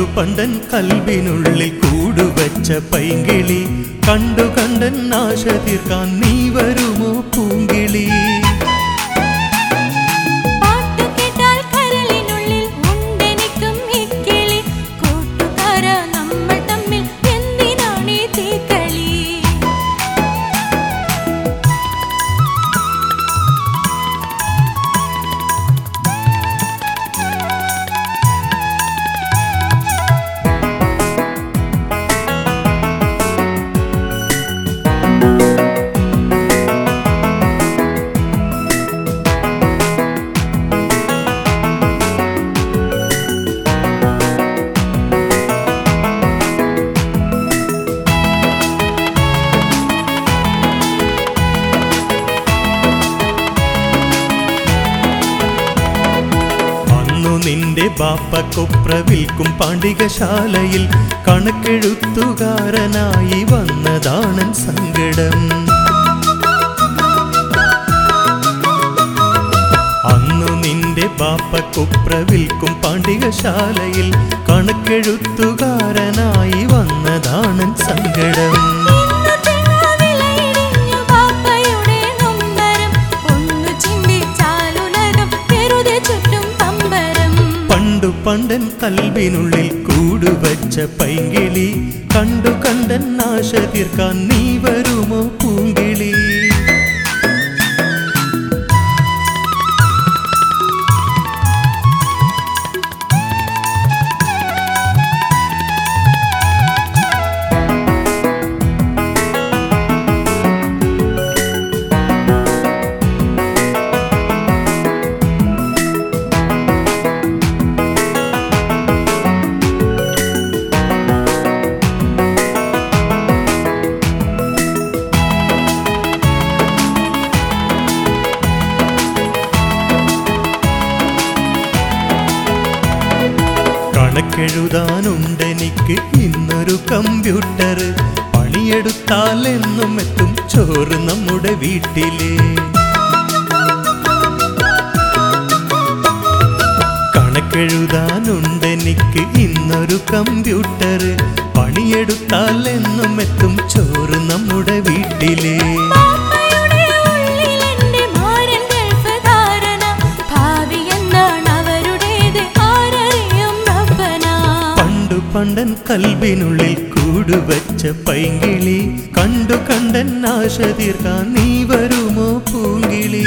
പണ്ടൻ കൽവിനുള്ളിൽ കൂടുവച്ച പൈങ്കിളി കണ്ടു കണ്ടൻ ആശ തീർക്കാൻ നീ വരുമോ പൂങ്കിളി നിന്റെ ബാപ്പക്കൊപ്ര വിൽക്കും പാണ്ഡികശാലയിൽ കണക്കെഴുത്തുകാരനായി വന്നതാണൻ സങ്കടം അന്നു നിന്റെ ബാപ്പക്കൊപ്ര വിൽക്കും പാണ്ഡികശാലയിൽ കണക്കെഴുത്തുകാരനായി വന്നതാണൻ സങ്കടം പണ്ടൻ കൽവിനുള്ളിൽ കൂടുവച്ച പൈങ്കിളി കണ്ടു കണ്ടൻ ആശ തീർക്കാൻ നീ വരുമോ പൂങ്കിളി കണക്കെഴുതാനുണ്ടെനിക്ക് ഇന്നൊരു കമ്പ്യൂട്ടർ പണിയെടുത്താൽ എന്നും എത്തും ചോറ് നമ്മുടെ വീട്ടിലെ കണക്കെഴുതാനുണ്ടെനിക്ക് ഇന്നൊരു കമ്പ്യൂട്ടർ പണിയെടുത്താൽ എന്നും എത്തും ചോറ് നമ്മുടെ വീട്ടിലെ പണ്ടൻ കൽവിനുള്ളിൽ കൂടുവച്ച പൈങ്കിളി കണ്ടു കണ്ടൻ ആശ തീർക്കാൻ നീ വരുമോ പൂങ്കിളി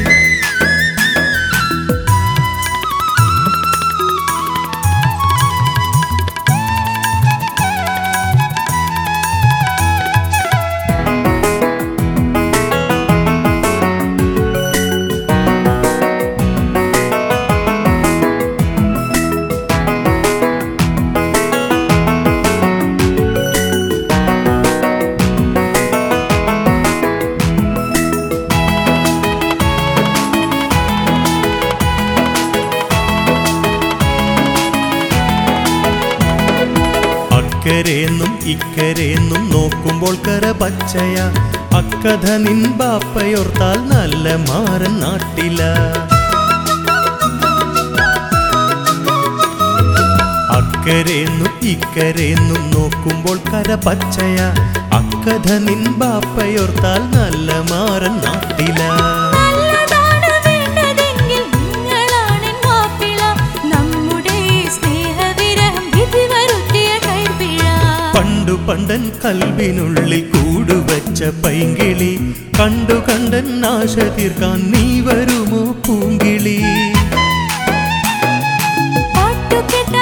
ഇക്കരേന്നും ഇക്കരേന്നും നോക്കുമ്പോൾ കര പച്ചയ അക്കഥ നിൻ ബാപ്പയോർത്താൽ നല്ല മാറൻ നാട്ടില അക്കരേന്നും ഇക്കരേന്നും നോക്കുമ്പോൾ കര പച്ചയ അക്കഥ നിൻ ബാപ്പയോർത്താൽ നല്ല മാറൻ നാട്ടില പണ്ടൻ കൽവിനുള്ളിൽ കൂടുവച്ച പൈങ്കിളി കണ്ടു കണ്ടൻ ആശ തീർക്കാൻ നീ വരുമോ പൂങ്കിളി